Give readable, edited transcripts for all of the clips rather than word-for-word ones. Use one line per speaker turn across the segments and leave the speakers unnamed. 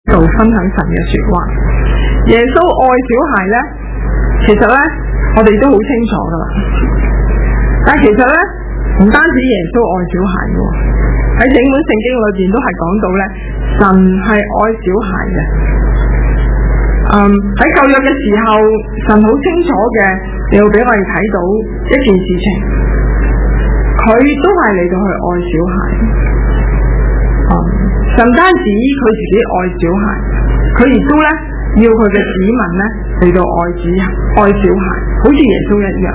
度分享神嘅說話。耶穌愛小孩咧，其實咧我哋都好清楚噶啦。但係其實咧唔單止耶穌愛小孩嘅，喺整本聖經裏邊都係講到咧，神係愛小孩嘅。喺舊約嘅時候，神好清楚嘅，要俾我哋睇到一件事情，佢都係嚟到去愛小孩。唔單止佢自己愛小孩，佢亦都咧要佢嘅子民咧嚟到愛小孩，好似耶穌一樣。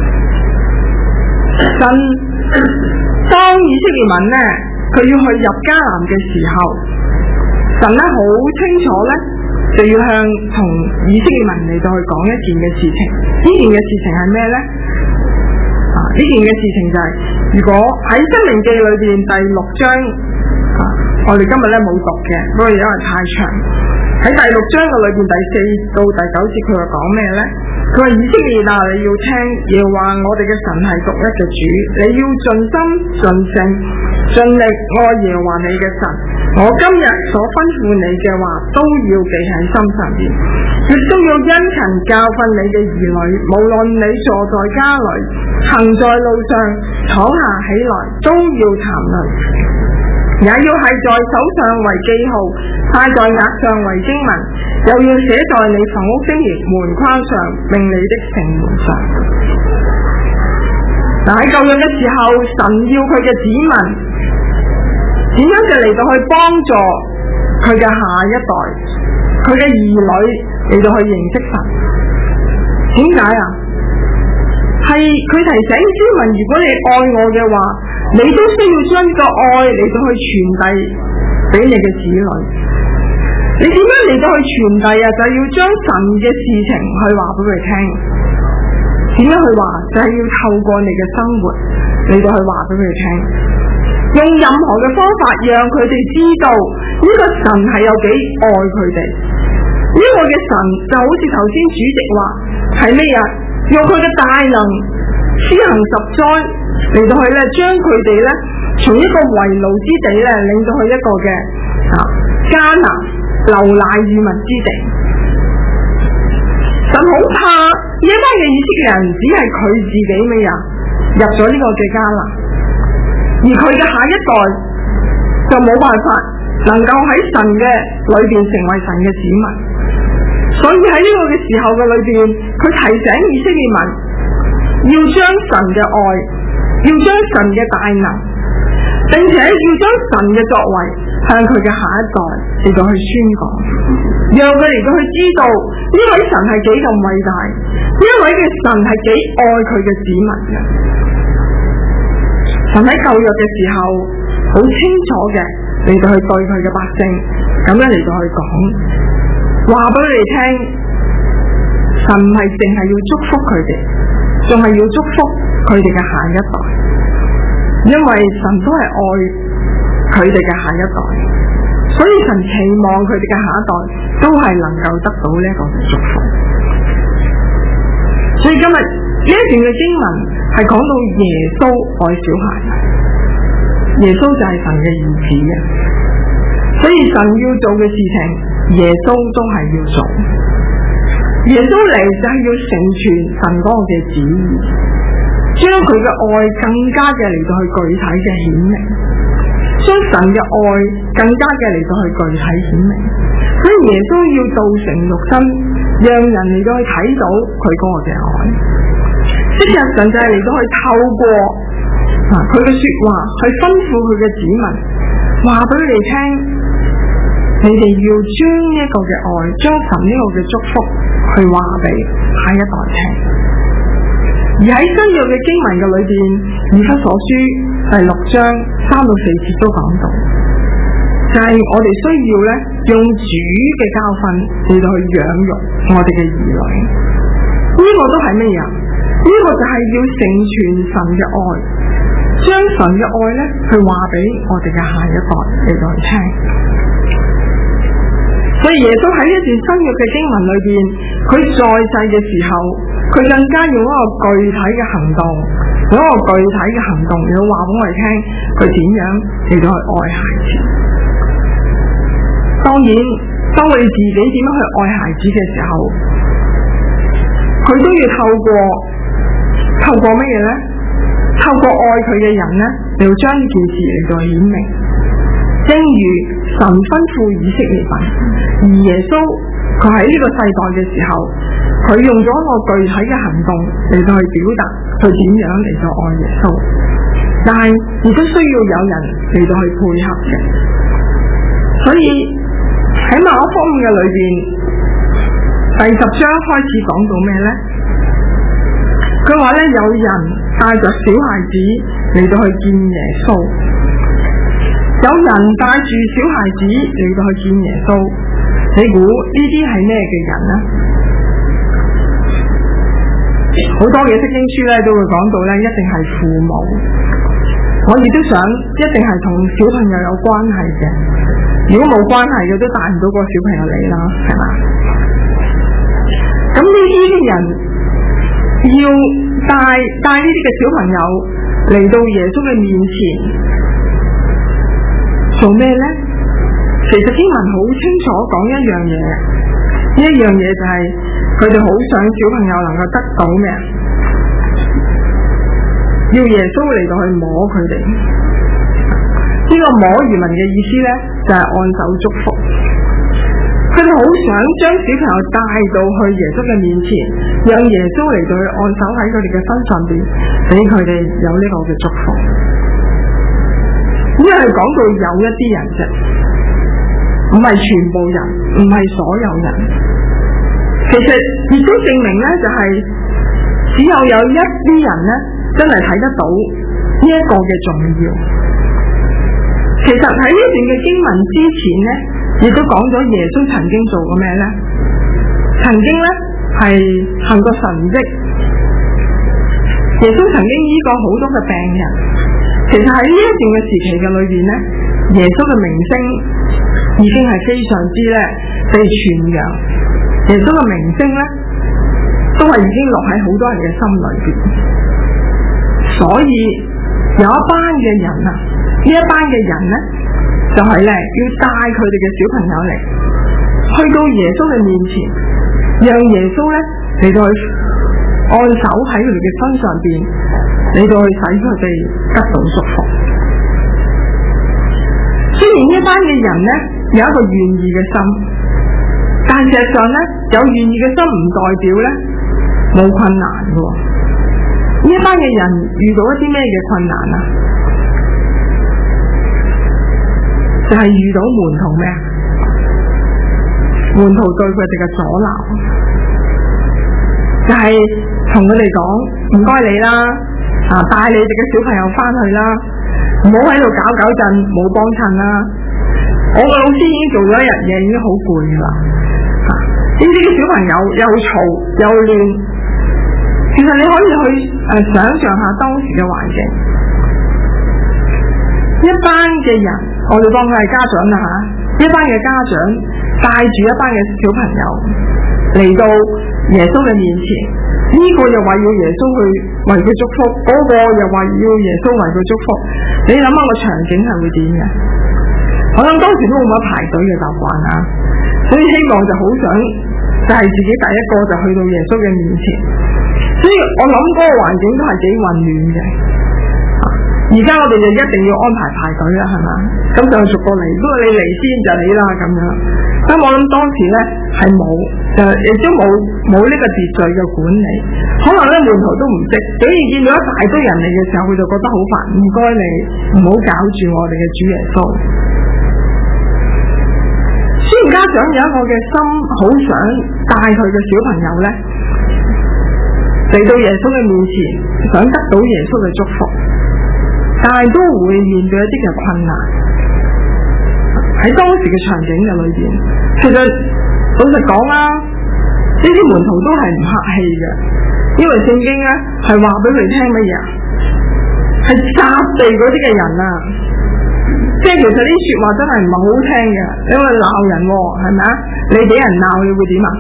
神當以色列民咧，佢要去入迦南嘅時候，神咧好清楚咧，就要向同以色列民嚟到去講一件嘅事情。呢件嘅事情係咩咧？呢件嘅事情就係、如果喺申命記裏邊第6章。我哋今日咧冇讀嘅，不過因為太長。喺第6章嘅裏邊第4到第9節，佢話講咩咧？佢話以色列啊，你要聽，耶和華我哋嘅神係獨一嘅主，你要盡心盡性盡力愛耶和華你嘅神。我今日所吩咐你嘅話都要記喺心上邊，亦都要殷勤教訓你嘅兒女，無論你坐在家裏，行在路上，躺下起來，都要談論。也要係在手上為記號，戴在額上為經文，又要寫在你房屋的門框上，並你的城門上。喺舊約嘅時候，神要佢嘅子民點樣嘅嚟到去幫助佢嘅下一代，佢嘅兒女嚟到去認識神。點解啊？係佢提醒子民，如果你愛我嘅話，你都需要將呢個愛嚟到去傳遞俾你嘅子女。你點樣嚟到去傳遞啊？就係要將神嘅事情去話俾佢聽。點樣去話？就係要透過你嘅生活嚟到去話俾佢聽。用任何嘅方法讓佢哋知道呢個神係有幾愛佢哋。呢個嘅神就好似頭先主席話係咩啊？用佢嘅大能施行10災嚟到去咧，將佢哋咧從一個為奴之地咧，領到去一個嘅迦南流奶與蜜之地。神好怕呢一班嘅以色列人只係佢自己咩啊入咗呢個嘅迦南，而佢嘅下一代就冇辦法能夠喺神嘅裏邊成為神嘅子民。所以喺呢個嘅時候嘅裏邊，佢提醒以色列民要將神嘅愛，要將神嘅大能，並且要將神嘅作為向佢嘅下一代嚟到去宣講，讓佢嚟到去知道呢位神係幾咁偉大，呢位嘅神係幾愛佢嘅子民嘅。神喺舊約嘅時候好清楚嘅嚟到去對佢嘅百姓咁樣嚟到去講。話俾你哋聽，神唔係淨係要祝福佢哋，仲係要祝福佢哋嘅下一代，因為神都係愛佢哋嘅下一代，所以神期望佢哋嘅下一代都係能夠得到呢一個祝福。所以今日呢一段嘅經文係講到耶穌愛小孩，耶穌就係神嘅兒子嘅，所以神要做嘅事情，耶穌都係要做。耶穌嚟就係要成全神嗰個嘅旨意，將佢嘅愛更加嘅嚟到去具體嘅顯明，將神嘅愛更加嘅嚟到去具體顯明。所以耶穌要道成肉身，讓人嚟到去睇到佢嗰個嘅愛。昔日神就係嚟到去透過佢嘅說話去吩咐佢嘅子民，話俾佢哋聽，你哋要將呢一個嘅愛，將神呢個嘅祝福去話俾下一代聽。而喺新約嘅經文嘅裏邊，以弗所書第6章3到4節都講到，就係我哋需要咧用主嘅教訓嚟到去養育我哋嘅兒女。呢個都係咩啊？呢個就係要成全神嘅愛，將神嘅愛咧去話俾我哋嘅下一代嚟到去聽。所以耶穌喺呢一段新約嘅經文裏邊，佢在世嘅時候，佢更加用一個具體嘅行動，用一個具體嘅行動嚟到話俾我哋聽，佢點樣嚟到去愛孩子。 當然，當我哋自己點樣去愛孩子嘅時候，佢都要透過乜嘢咧？透過愛佢嘅人咧，嚟將呢件事嚟到顯明。正如神吩咐以色列民，而耶穌佢喺呢個世代嘅時候，佢用咗一個具體嘅行動嚟到去表達佢點樣嚟到愛耶穌，但係亦都需要有人嚟到去配合嘅。所以喺馬可福音嘅裏邊，第10章開始講到咩咧？佢話咧，有人帶着小孩子嚟到去見耶穌，有人帶住小孩子嚟到去見耶穌，你估呢啲係咩嘅人呢？好多嘅釋經書咧都會講到咧，一定係父母。我亦都想一定係同小朋友有關係嘅，如果冇關係嘅都帶唔到個小朋友嚟啦，係嘛？咁呢啲嘅人要帶呢啲嘅小朋友嚟到耶穌嘅面前做咩呢？其實經文好清楚講一樣嘢，呢一樣嘢就係佢哋好想小朋友能夠得到咩？要耶穌嚟到去摸佢哋。呢個摸原文嘅意思呢，就係按手祝福。佢哋好想將小朋友帶到去耶穌嘅面前，讓耶穌嚟到去按手喺佢哋嘅身上邊，俾佢哋有呢個嘅祝福。因為講到有一啲人啫，唔係全部人，唔係所有人。其實亦都證明呢，就係只有一啲人呢，真係睇得到呢一個嘅重要。其實喺呢段嘅經文之前呢，亦都講咗耶穌曾經做過咩呢？曾經呢係行過神蹟，耶穌曾經醫過好多嘅病人。其實喺呢一段嘅時期嘅裏邊呢，耶穌嘅名聲已經係非常之咧被傳揚，耶穌嘅名聲呢都係已經落喺好多人嘅心裏邊。所以有一班嘅人啊，呢一班嘅人呢，就係咧要帶佢哋嘅小朋友嚟，去到耶穌嘅面前，讓耶穌咧嚟到去按手喺佢哋嘅身上邊，嚟到去使佢哋得到祝福。雖然呢一班嘅人呢有一個願意嘅心，但事實上呢，有願意嘅心唔代表呢冇困難嘅。呢一班嘅人遇到一啲咩嘅困難啊？就係遇到門徒咩？門徒對佢哋嘅阻撓，就係同佢哋講唔該你啦，帶你哋嘅小朋友翻去啦，唔好喺度搞震，冇幫襯啦。我個老師已經做咗一日嘢，已經好攰噶啦。呢啲小朋友又嘈又亂，其實你可以去想象下當時嘅環境。一班嘅人，我哋當佢係家長啦吓，一班嘅家長帶住一班嘅小朋友嚟到耶穌嘅面前，呢個又話要耶穌去為佢祝福，嗰個又話要耶穌為佢祝福。你諗下個場景係會點嘅？我諗當時都冇乜排隊嘅習慣啊，所以希望就好想就係自己第一個就去到耶穌嘅面前。所以我諗嗰個環境都係幾混亂嘅。而家我哋就一定要安排隊啦，係嘛？咁就逐個嚟，不過你嚟先就你啦咁樣。咁我諗當時咧係冇，亦都冇呢個秩序嘅管理。可能咧門徒都唔識，竟然見到一大堆人嚟嘅時候，佢就覺得好煩。唔該你，唔好搞住我哋嘅主耶穌。雖然家長有一個嘅心，好想帶佢嘅小朋友咧嚟到耶穌嘅面前，想得到耶穌嘅祝福。但係都會面對一啲嘅困難，喺當時嘅場景嘅裏邊，其實老實講啦，呢啲門徒都係唔客氣嘅，因為聖經咧係話俾佢聽乜嘢，係責備嗰啲嘅人啊，即係其實呢啲說話真係唔係好聽嘅，因為鬧人係咪啊？你俾人鬧你會點啊？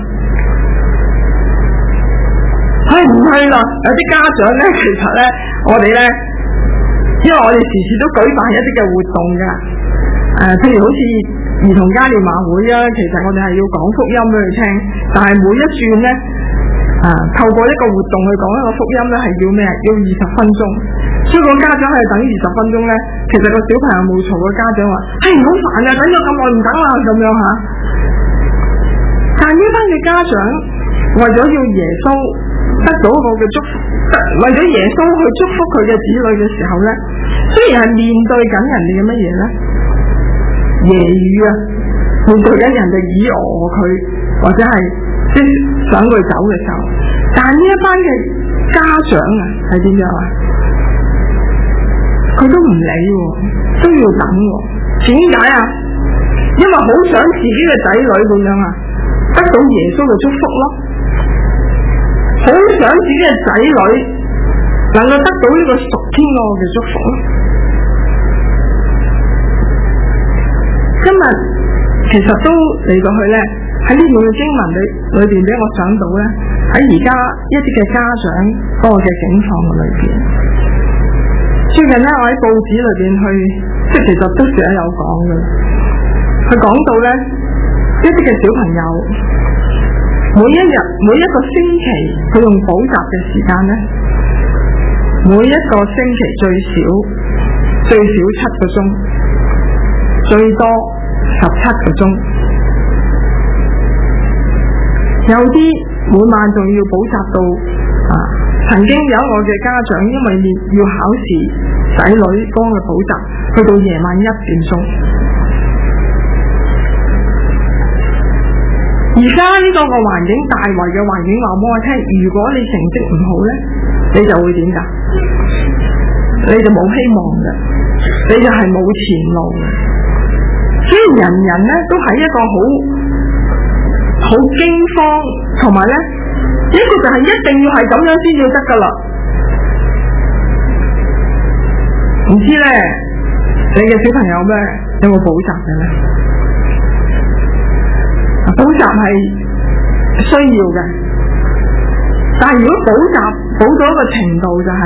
唔係啦，有啲家長咧，其實咧我哋咧。因為我哋時時都舉辦一啲嘅活動㗎，譬如好似兒童嘉年華會啊，其實我哋係要講福音俾佢聽，但係每一轉咧透過一個活動去講一個福音咧，係要咩？要20分鐘。所以個家長係等20分鐘咧，其實個小朋友冇嘈，個家長話：嘿，好煩啊，等咗咁耐唔等啦咁樣嚇。但係呢班嘅家長為咗要耶穌得到一個嘅祝福，為咗耶穌去祝福佢嘅子女嘅時候咧，雖然係面對緊人哋嘅乜嘢咧，揶揄啊，面對緊人哋以訛佢，或者係即係想佢走嘅時候，但係呢一班嘅家長啊係點樣啊？佢都唔理喎，都要等喎。點解啊？因為好想自己嘅仔女咁樣啊，得到耶穌嘅祝福咯，好想自己嘅仔女能夠得到呢個屬天愛嘅祝福咯。今日其實都嚟到去咧，喺呢段嘅經文裏邊俾我想到咧，喺而家一啲嘅家長嗰個嘅境況嘅裏邊。最近咧，我喺報紙裏邊去，即係其實都成日有講嘅。佢講到咧，一啲嘅小朋友每一個星期佢用補習嘅時間咧，每一個星期最少7個鐘，最多17個鐘。有啲每晚仲要補習到曾經有我嘅家長因為要考試，仔女幫佢補習，去到夜晚1點鐘。而家呢個環境，大圍嘅環境話俾我聽，如果你成績唔好咧，你就會點㗎？你就冇希望嘅，你就係冇前路嘅。所以人人咧都喺一個好驚慌，同埋咧一個就係一定要係咁樣先要得㗎啦。唔知咧，你嘅小朋友咩有冇補習嘅咧？補習係需要嘅，但係如果補習補到一個程度，就係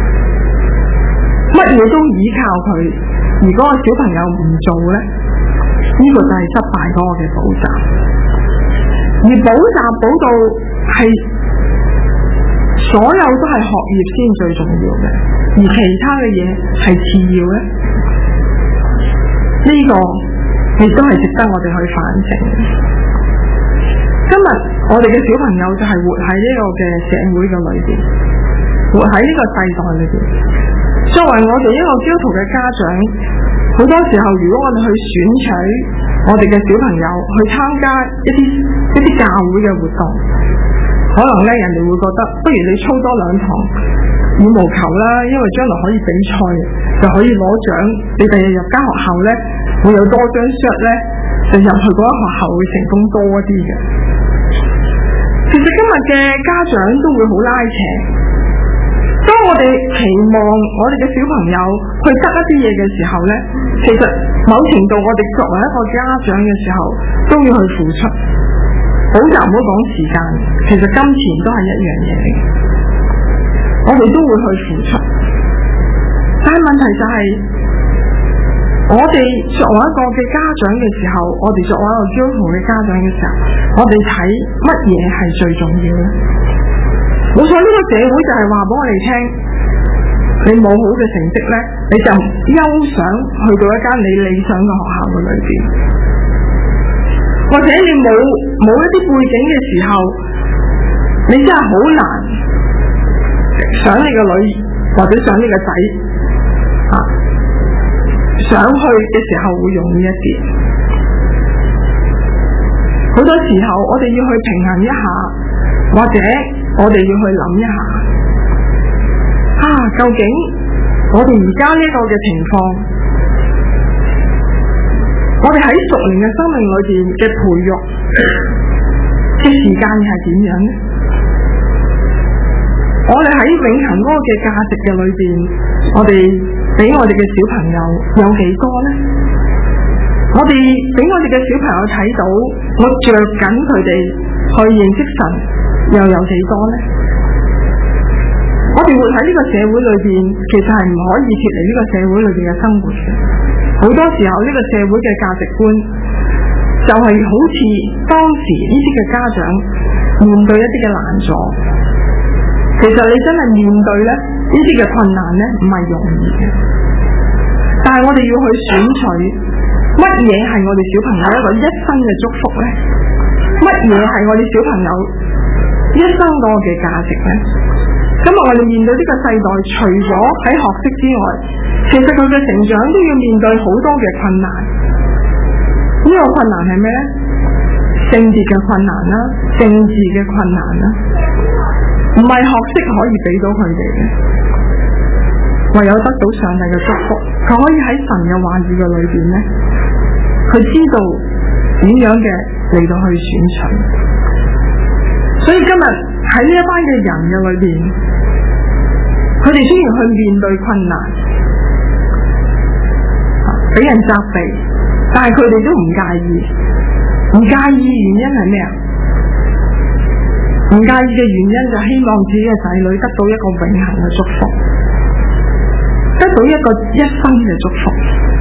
乜嘢都依靠佢，而嗰個小朋友唔做咧，呢個就係失敗嗰個嘅補習。而補習補到係所有都係學業先最重要嘅，而其他嘅嘢係次要咧，呢個亦都係值得我哋去反省。今日我哋嘅小朋友就係活喺呢個嘅社會嘅裏邊，活喺呢個世代裏邊。作為我哋一個基督徒嘅家長，好多時候如果我哋去選取我哋嘅小朋友去參加一啲教會嘅活動，可能咧人哋會覺得，不如你操多2堂羽毛球啦，因為將來可以比賽，就可以攞獎。你第日入間學校咧，會有多張 shirt 咧，就入去嗰間學校會成功多一啲嘅。其實今日嘅家長都會好拉扯。當我哋期望我哋嘅小朋友去得一啲嘢嘅時候咧，其實某程度我哋作為一個家長嘅時候都要去付出。補習唔好講時間，其實金錢都係一樣嘢嚟嘅，我哋都會去付出。但係問題就係，我哋作為一個嘅家長嘅時候，我哋作為一個基督徒嘅家長嘅時候，我哋睇乜嘢係最重要咧？冇錯，呢個社會就係話俾我哋聽，你冇好嘅成績咧，你就休想去到一間你理想嘅學校嘅裏邊，或者你冇一啲背景嘅時候，你真係好難想你個女或者想你個仔想去嘅時候會容易一啲。好多時候我哋要去平衡一下，或者我哋要去諗一下，究竟我哋而家呢個嘅情況，我哋喺屬靈嘅生命裏邊嘅培育嘅時間係點樣呢？我哋喺永恆嗰個嘅價值嘅裏邊，我哋俾我哋嘅小朋友有幾多呢？我哋俾我哋嘅小朋友睇到，我着緊佢哋去認識神，又有幾多呢？我哋活喺呢個社會裏邊，其實係唔可以脫離呢個社會裏邊嘅生活嘅。好多時候呢個社會嘅價值觀就係好似當時呢啲嘅家長面對一啲嘅難阻，其實你真係面對咧呢啲嘅困難咧唔係容易嘅，但係我哋要去選取乜嘢係我哋小朋友一個一生嘅祝福咧？乜嘢係我哋小朋友一生嗰個嘅價值咧？咁我哋面對呢個世代，除咗喺學識之外，其實佢嘅成長都要面對好多嘅困難。呢個困難係咩咧？性別嘅困難啦，政治嘅困難啦，唔係學識可以俾到佢哋嘅，唯有得到上帝嘅祝福，佢可以喺神嘅話語嘅裏邊咧，佢知道點樣嘅嚟到去選取。所以今日喺呢一班嘅人嘅裏邊，佢哋雖然去面對困難，俾人責備，但係佢哋都唔介意。唔介意原因係咩啊？唔介意嘅原因就希望自己嘅仔女得到一個永恆嘅祝福，得到一個一生嘅祝福。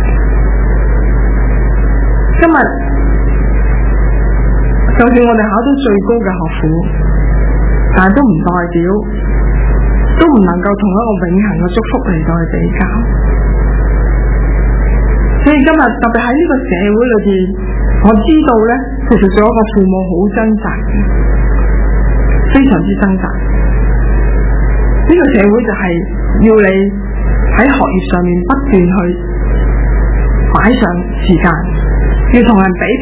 今日就算我哋考到最高嘅學府，但係都唔代表都唔能夠同一個永恆嘅祝福嚟到去比較。所以今日特別喺呢個社會裏邊，我知道咧，其實做一個父母好掙扎嘅，非常之掙扎。呢個社會就係要你喺學業上面不斷去擺上時間，要同人比拼。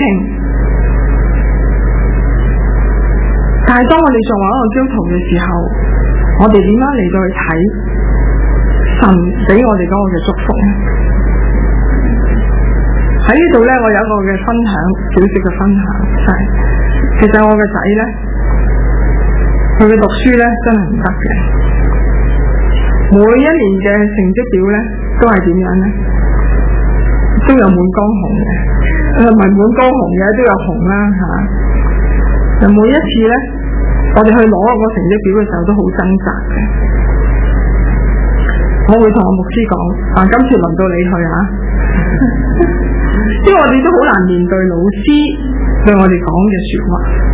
但係當我哋作為一個基督徒嘅時候，我哋點樣嚟到去睇神俾我哋嗰個嘅祝福咧？喺呢度咧，我有一個嘅分享，小小嘅分享，就係其實我嘅仔咧，佢嘅讀書咧真係唔得嘅，每一年嘅成績表咧都係點樣咧，都有滿江紅嘅，唔係滿江紅嘅都有紅啦嚇。就每一次咧，我哋去攞個成績表嘅時候都好掙扎嘅。我會同我牧師講：今次輪到你去啊！因為我哋都好難面對老師對我哋講嘅說話，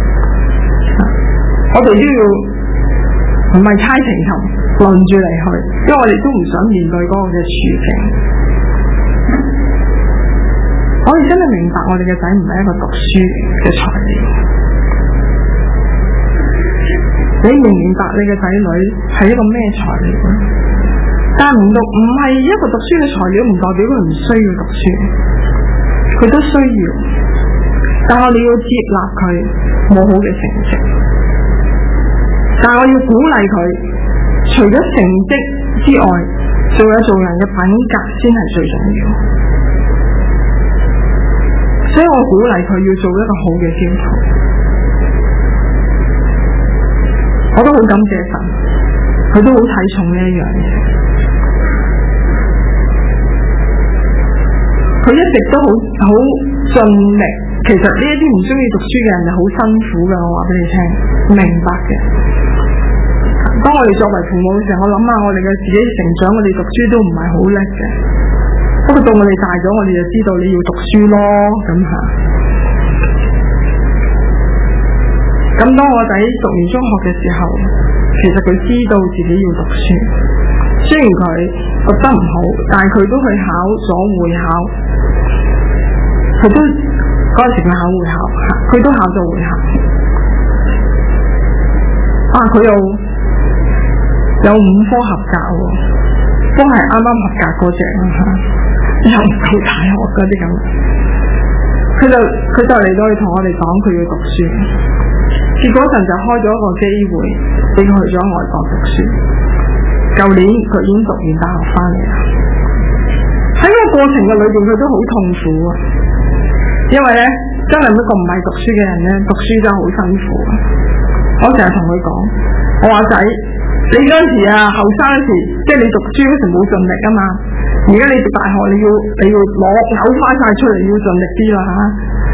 我哋都要唔係猜情尋輪住嚟去，因為我哋都唔想面對嗰個嘅處境。我哋真係明白我哋嘅仔唔係一個讀書嘅材料，你明唔明白你嘅仔女係一個咩材料？但唔係一個讀書嘅材料，唔代表佢唔需要讀書。佢都需要，但我哋要接納佢冇好嘅成績，但我要鼓勵佢，除咗成績之外，仲有做人嘅品格先係最重要。所以我鼓勵佢要做一個好嘅基督徒。我都好感謝神，佢都好睇重呢一樣嘢。佢一直都好盡力，其實呢一啲唔中意讀書嘅人就好辛苦㗎，我話俾你聽，明白嘅。當我哋作為父母嘅時候，我諗下我哋嘅自己成長，我哋讀書都唔係好叻嘅。不過到我哋大咗，我哋就知道你要讀書咯，咁嚇。咁當我仔讀完中學嘅時候，其實佢知道自己要讀書，雖然佢讀得唔好，但係佢都去考咗會考。佢都嗰陣時佢考會考，佢都考咗會考。佢有5科合格喎，都係啱啱合格嗰隻啦嚇，又唔夠大學嗰啲咁。佢就嚟到去同我哋講佢要讀書，結果神就開咗一個機會俾佢去咗外國讀書。舊年佢已經讀完大學翻嚟啦。喺個過程嘅裏邊，佢都好痛苦啊！因為咧，真係一個唔係讀書嘅人咧，讀書真係好辛苦。我成日同佢講，我話仔，你嗰陣時啊，後生嗰時，即係你讀書嗰時冇盡力啊嘛。而家你讀大學，你要攞嘔翻晒出嚟，要盡力啲啦嚇。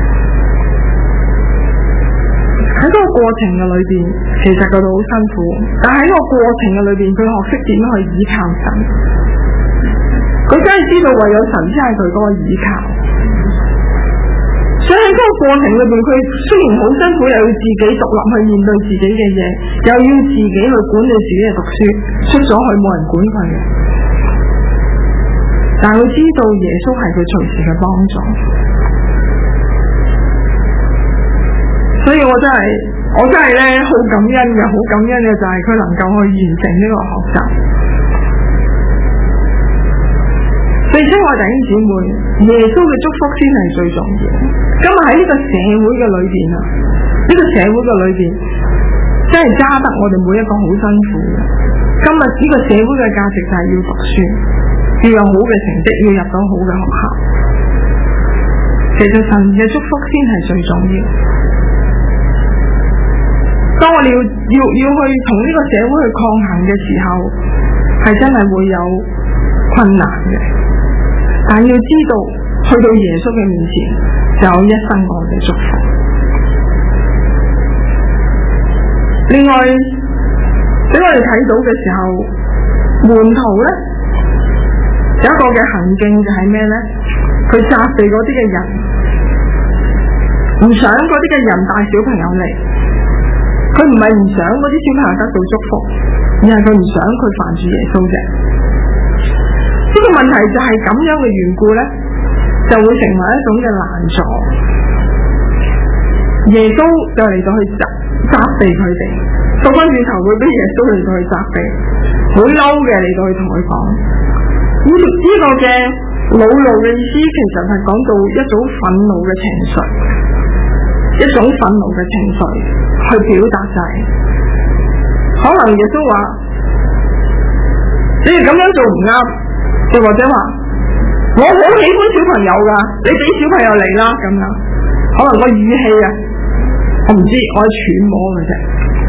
喺嗰個過程嘅裏邊，其實佢都好辛苦，但喺個過程嘅裏邊，佢學識點樣去依靠神。佢真係知道唯有神先係佢嗰個依靠。所以喺個過程裏邊，佢雖然好辛苦，又要自己獨立去面對自己嘅嘢，又要自己去管理自己嘅讀書，出咗去冇人管佢嘅。但係佢知道耶穌係佢隨時嘅幫助，所以我真係咧好感恩嘅，好感恩嘅就係佢能夠去完成呢個學習。所以親愛弟兄姊妹，耶穌嘅祝福先係最重要。今日喺呢個社會嘅裏邊啊，呢個社會嘅裏邊真係揸得我哋每一個好辛苦嘅。今日呢個社會嘅價值就係要讀書，要有好嘅成績，要入到好嘅學校。其實神嘅祝福先係最重要。當我哋要去同呢個社會去抗衡嘅時候，係真係會有困難嘅。但要知道，去到耶穌嘅面前，就有一生愛嘅祝福。另外，俾我哋睇到嘅時候，門徒咧有一個嘅行徑就係咩咧？佢責備嗰啲嘅人，唔想嗰啲嘅人帶小朋友嚟。佢唔係唔想嗰啲小朋友得到祝福，而係佢唔想佢煩住耶穌啫。呢個問題就係咁樣嘅緣故咧，就會成為一種嘅難助。耶穌就嚟到去責備佢哋，倒翻轉頭會俾耶穌嚟到去責備，好嬲嘅嚟到去同佢講。呢個嘅惱怒嘅意思，其實係講到一種憤怒嘅情緒，一種憤怒嘅情緒去表達就係，可能耶穌話你哋咁樣做唔啱。又或者話我好喜歡小朋友噶，你俾小朋友嚟啦咁樣，可能個語氣啊，我唔知，我係揣摩嘅啫。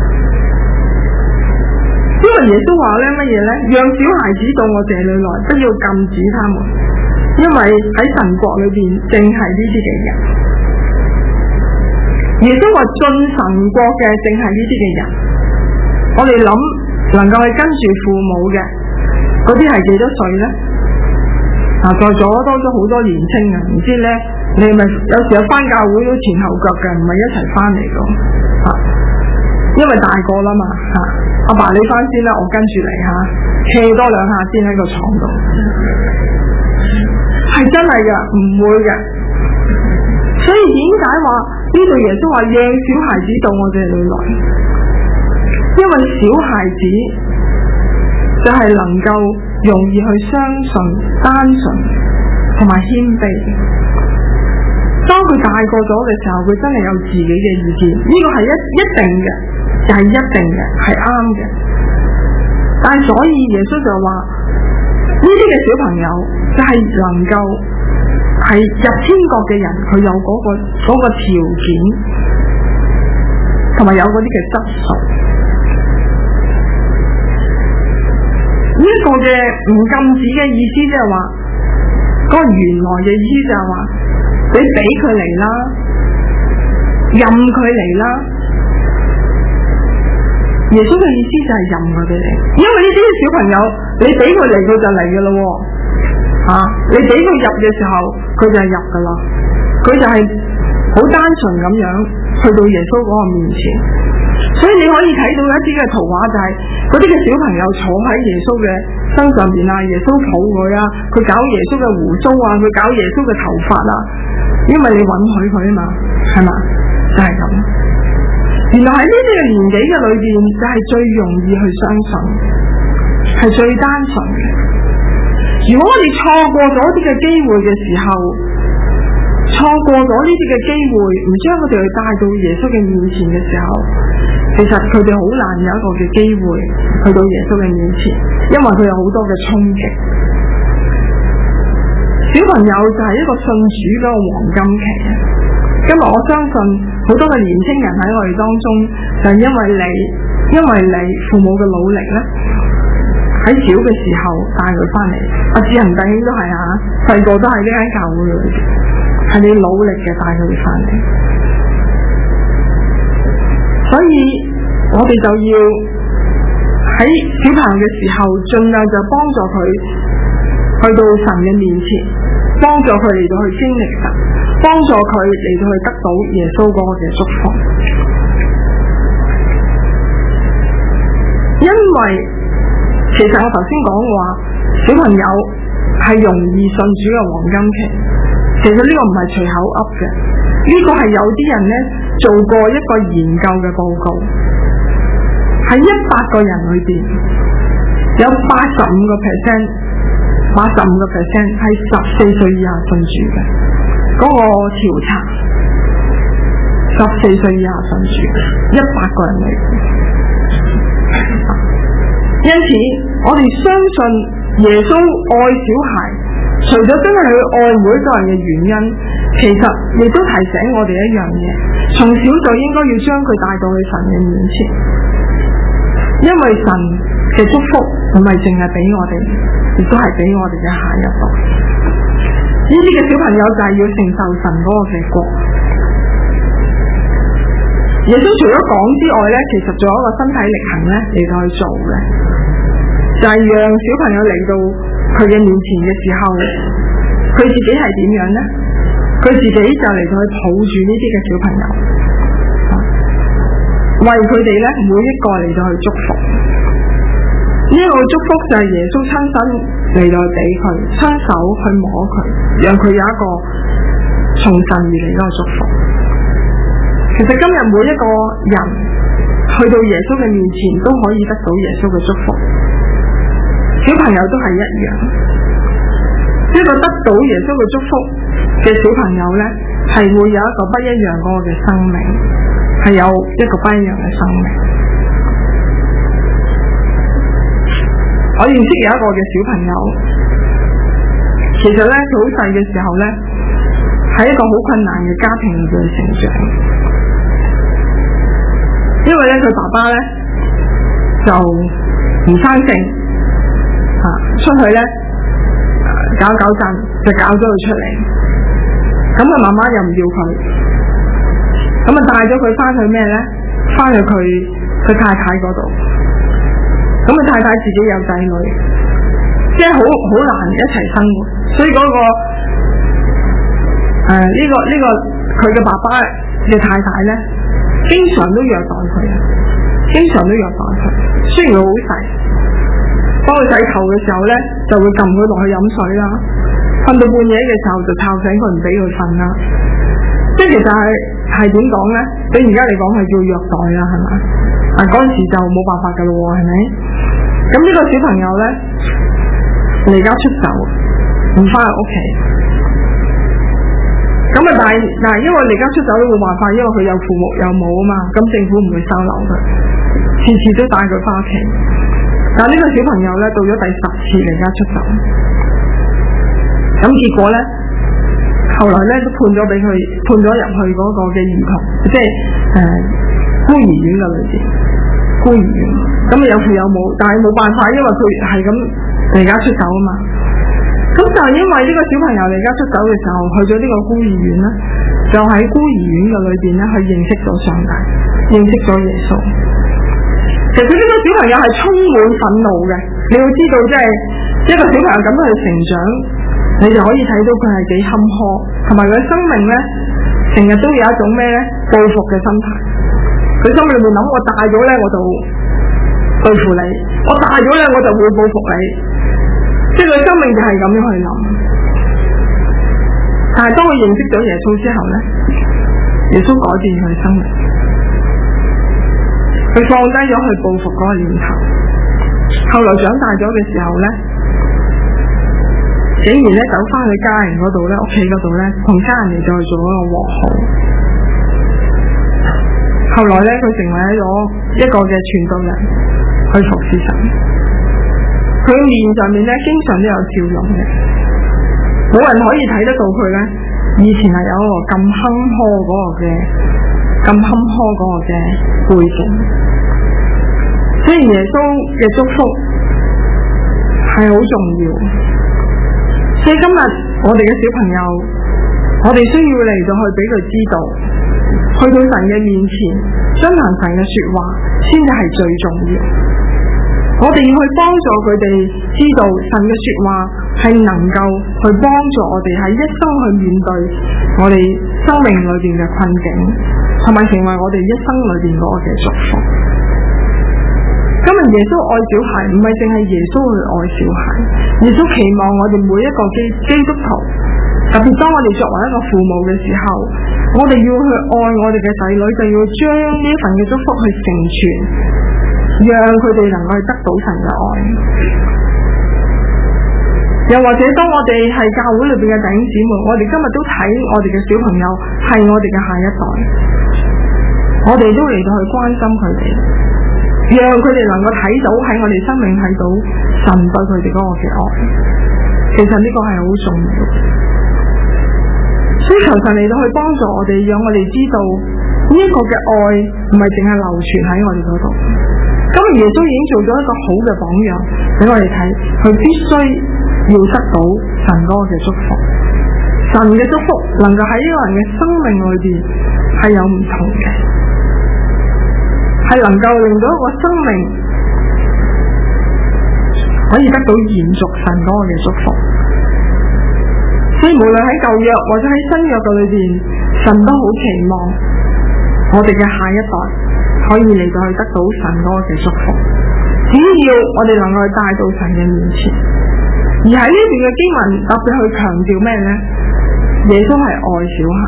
因為耶穌話咧乜嘢咧？讓小孩子到我這裏來，不要禁止他們，因為喺神國裏邊正係呢啲嘅人。耶穌話進神國嘅正係呢啲嘅人。我哋諗能夠去跟住父母嘅嗰啲係幾多歲咧？在座多咗好多年青啊，唔知咧你係咪有時有翻教會都前後腳嘅，唔係一齊翻嚟嘅因為大個啦嘛阿爸你翻先啦，我跟住嚟企多兩下先喺個床度，係真係噶，唔會嘅。所以點解話呢度耶穌話讓小孩子到我哋裏來？因為小孩子就係能夠容易去相信、單純同埋謙卑。當佢大個咗嘅時候，佢真係有自己嘅意見，呢個係一定嘅，就係一定嘅，係啱嘅。但係所以耶穌就話呢啲嘅小朋友就係能夠係入天國嘅人，佢有嗰個條件，同埋有嗰啲嘅質素。呢一個嘅唔禁止嘅意思，即係話嗰個原來嘅意思就係話，你俾佢嚟啦，任佢嚟啦。耶穌嘅意思就係任佢哋嚟，因為呢啲小朋友，你俾佢嚟，佢就嚟噶咯。你俾佢入嘅時候，佢就係入噶啦。佢就係好單純咁樣去到耶穌嗰個面前。所以你可以睇到一啲嘅圖畫，就係嗰啲嘅小朋友坐喺耶穌嘅身上邊啊，耶穌抱佢啊，佢搞耶穌嘅鬍鬚啊，佢搞耶穌嘅頭髮啊，因為你允許佢啊嘛，係嘛，就係咁。原來喺呢啲嘅年紀嘅裏邊，就係最容易去相信，係最單純嘅。如果我哋錯過咗啲嘅機會嘅時候，錯過咗呢啲嘅機會，唔將佢哋去帶到耶穌嘅面前嘅時候，其實佢哋好難有一個嘅機會去到耶穌嘅面前，因為佢有好多嘅衝擊。小朋友就係一個信主嗰個黃金期。今日我相信好多嘅年輕人喺我哋當中，就係因為你父母嘅努力咧，喺小嘅時候帶佢翻嚟。阿志恒弟兄都係細個都喺呢間教會裏邊，係你努力嘅帶佢哋翻嚟。所以我哋就要喺小朋友嘅時候，盡量就幫助佢去到神嘅面前，幫助佢嚟到去經歷神， 幫助佢嚟到去得到耶穌嗰個嘅祝福。因為其實我頭先講話小朋友係容易信主嘅黃金期，其實呢個唔係隨口噏嘅，呢個係有啲人呢做過一個研究嘅報告，喺100個人裏邊有85% 係14歲以下信主嘅，嗰個調查14歲以下信主100個人裏邊。因此我哋相信耶穌愛小孩，除咗真係去愛每一個人嘅原因，其實亦都提醒我哋一樣嘢，從小就應該要將佢帶到去神嘅面前，因為神嘅祝福唔係淨係俾我哋，亦都係俾我哋嘅下一代。呢啲嘅小朋友就係要承受神嗰個嘅國。耶穌除咗講之外咧，其實仲有一個身體力行咧嚟到去做嘅，就係讓小朋友嚟到佢嘅面前嘅時候，佢自己係點樣咧？佢自己就嚟到去抱住呢啲嘅小朋友，為佢哋咧每一個嚟到去祝福。呢一個祝福就係耶穌親身嚟到俾佢，親手去摸佢，讓佢有一個從神而嚟嗰個祝福。其實今日每一個人去到耶穌嘅面前都可以得到耶穌嘅祝福，小朋友都係一樣。一個得到耶穌嘅祝福嘅小朋友呢，係會有一個不一樣嗰個嘅生命，係有一個不一樣嘅生命。我認識有一個嘅小朋友，其實呢，佢好細嘅時候呢，喺一個好困難嘅家庭裏邊成長。因為咧佢爸爸咧就唔生性，出去咧搞震就搞咗佢出嚟，咁佢媽媽又唔要佢，咁啊帶咗佢翻去咩咧？翻去佢太太嗰度，咁佢太太自己有仔女，即係好難一齊生活，所以嗰個呢個佢嘅爸爸嘅太太咧，經常都虐待佢，雖然佢好細，幫佢洗頭嘅時候咧，就會撳佢落去飲水啦，瞓到半夜嘅時候就吵醒佢唔俾佢瞓啦，即係其實係點講咧？比而家嚟講係叫虐待啦，係咪？嗰陣時就冇辦法噶咯，係咪？咁呢個小朋友咧離家出走，唔翻去屋企。咁啊，但係因為離家出走都冇辦法，因為佢有父母有母啊嘛，咁政府唔會收留佢，次次都帶佢翻屋企。但係呢個小朋友咧，到咗第10次離家出走，咁結果咧，後來咧都判咗俾佢，判咗入去嗰個嘅兒童，即係孤兒院嘅裏邊，孤兒院。咁啊有父有母，但係冇辦法，因為佢係咁離家出走啊嘛。咁就係因為呢個小朋友離家出走嘅時候，去咗呢個孤兒院咧，就喺孤兒院嘅裏邊咧，去認識咗上帝，認識咗耶穌。其實呢個小朋友係充滿憤怒嘅，你要知道，即係一個小朋友咁樣去成長，你就可以睇到佢係幾坎坷，同埋佢生命咧，成日都有一種咩咧報復嘅心態。佢心裏面諗：我大咗咧，我就對付你；我大咗咧，我就會報復你。即係佢生命就係咁樣去諗，但係當佢認識咗耶穌之後咧，耶穌改變佢嘅生命，佢放低咗去報復嗰個念頭。後來長大咗嘅時候咧，竟然咧走翻去家人嗰度咧，屋企嗰度咧，同家人哋再做一個和好。後來咧，佢成為咗一個嘅傳道人，去服侍神。佢面上面咧，經常都有笑容嘅，冇人可以睇得到佢咧。以前係有一個咁坎坷嗰個嘅背景，所以耶穌嘅祝福係好重要。所以今日我哋嘅小朋友，我哋需要嚟到去俾佢知道，去到神嘅面前，遵行神嘅說話，先至係最重要。我哋要去幫助佢哋知道神嘅說話係能夠去幫助我哋喺一生去面對我哋生命裏邊嘅困境，同埋成為我哋一生裏邊嗰個嘅祝福。今日耶穌愛小孩，唔係淨係耶穌去愛小孩，耶穌期望我哋每一個基督徒，特別當我哋作為一個父母嘅時候，我哋要去愛我哋嘅仔女，就要將呢份嘅祝福去成全，讓佢哋能夠得到神嘅愛。又或者當我哋係教會裏邊嘅弟兄姊妹，我哋今日都睇我哋嘅小朋友係我哋嘅下一代，我哋都嚟到去關心佢哋，讓佢哋能夠睇到喺我哋生命睇到神對佢哋嗰個嘅愛。其實呢個係好重要，所以求神嚟到去幫助我哋，讓我哋知道呢一個嘅愛唔係淨係流傳喺我哋嗰度。今日耶穌已經做咗一個好嘅榜樣俾我哋睇，佢必須要得到神嗰個嘅祝福。神嘅祝福能夠喺一個人嘅生命裏邊係有唔同嘅，係能夠令到一個生命可以得到延續神嗰個嘅祝福。所以無論喺舊約或者喺新約嘅裏邊，神都好期望我哋嘅下一代可以嚟到去得到神嗰個嘅祝福。只要我哋能夠帶到神嘅面前。而喺呢段嘅經文特別去強調咩呢？耶穌係愛小孩，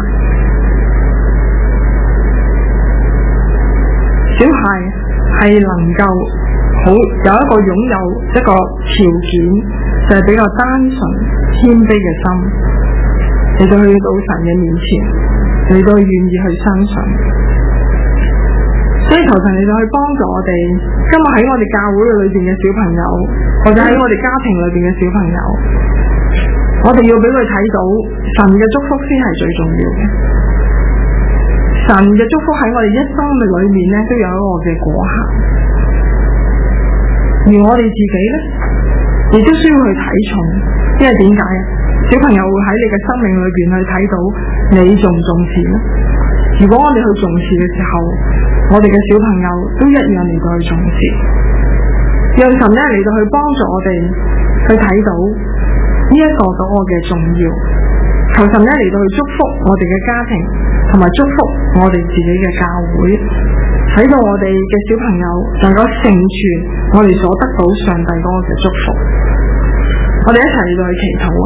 小孩係能夠好有一個擁有一個條件，就係比較單純謙卑嘅心，嚟到去到神嘅面前，嚟到願意去相信。所以求神嚟到去幫助我哋，今日喺我哋教會裏邊嘅小朋友，或者喺我哋家庭裏邊嘅小朋友，我哋要俾佢睇到神嘅祝福先係最重要嘅。神嘅祝福喺我哋一生嘅裏面咧，都有一個嘅果效。而我哋自己咧，亦都需要去睇重，因為點解啊？小朋友會喺你嘅生命裏邊去睇到你重唔重視咧。如果我哋去重視嘅時候，我哋嘅小朋友都一樣嚟到去重視，讓神咧嚟到去幫助我哋去睇到呢一個嗰個嘅重要。求神咧嚟到去祝福我哋嘅家庭，同埋祝福我哋自己嘅教會，使到我哋嘅小朋友能夠成全我哋所得到上帝嗰個嘅祝福。我哋一齊嚟到去祈禱啊！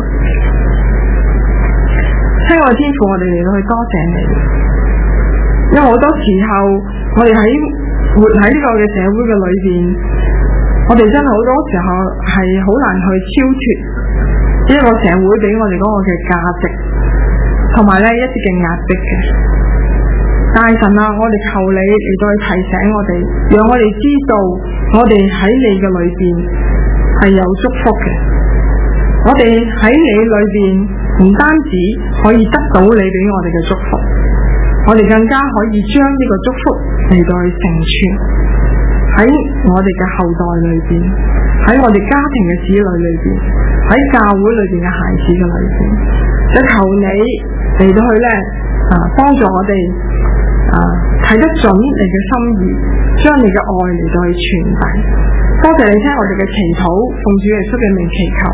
親愛天父，我哋嚟到去多謝你，因為好多時候我哋喺活喺呢個嘅社會嘅裏邊，我哋真係好多時候係好難去超脫呢一個社會俾我哋嗰個嘅價值，同埋咧一啲嘅壓迫嘅。但係神啊，我哋求你嚟到去提醒我哋，讓我哋知道我哋喺你嘅裏邊係有祝福嘅。我哋喺你裏邊唔單止可以得到你俾我哋嘅祝福，我哋更加可以將呢個祝福嚟到去成全喺我哋嘅後代裏邊，喺我哋家庭嘅子女裏邊，喺教會裏邊嘅孩子嘅裏邊。就求你嚟到去咧幫助我哋睇得準你嘅心意，將你嘅愛嚟到去傳遞。多謝你聽我哋嘅祈禱，奉主耶穌嘅名祈求。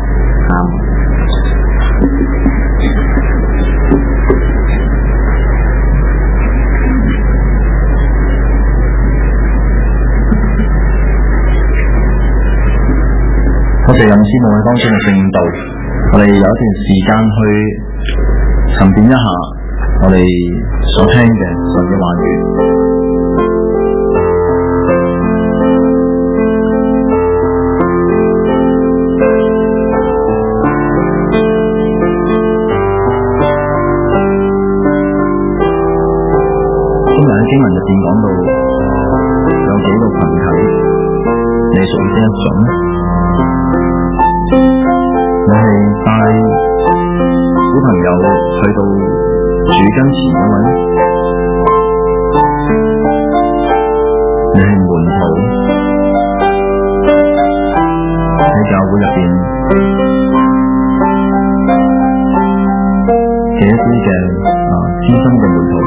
多謝任師母喺當中嘅聖道，我哋有一段時間去沉澱一下我哋所聽嘅神嘅話語。今日喺經文入邊講到有幾個群體，你屬於邊一種？你係帶小朋友去到主跟前嗰位，你係門徒喺教會入邊嘅一啲嘅資深嘅門徒。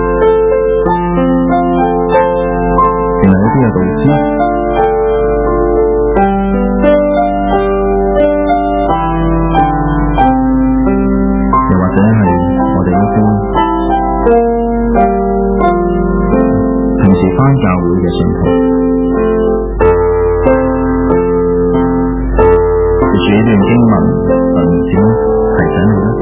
導師， 嘅信徒。藉住呢段經文，神點提醒你呢？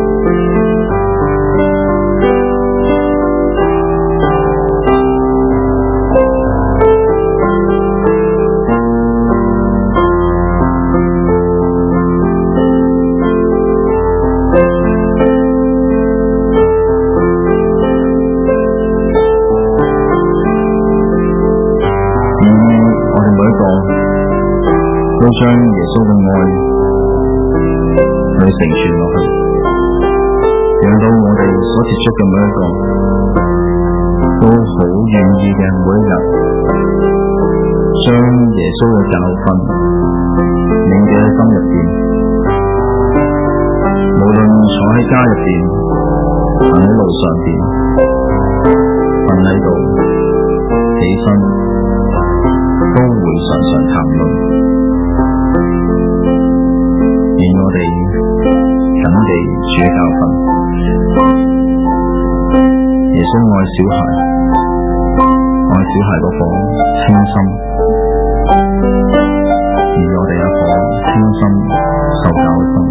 都將耶穌嘅愛去成全落去，讓到我哋所接觸嘅每一個都好願意嘅，每一日將耶穌嘅教訓銘記喺心入邊，無論坐喺家入邊，行喺路上邊，瞓喺度，起身，都會常常談論。願我哋謹記主嘅教訓。耶穌愛小孩，愛小孩嗰顆清心，而我哋一顆清心受教嘅心。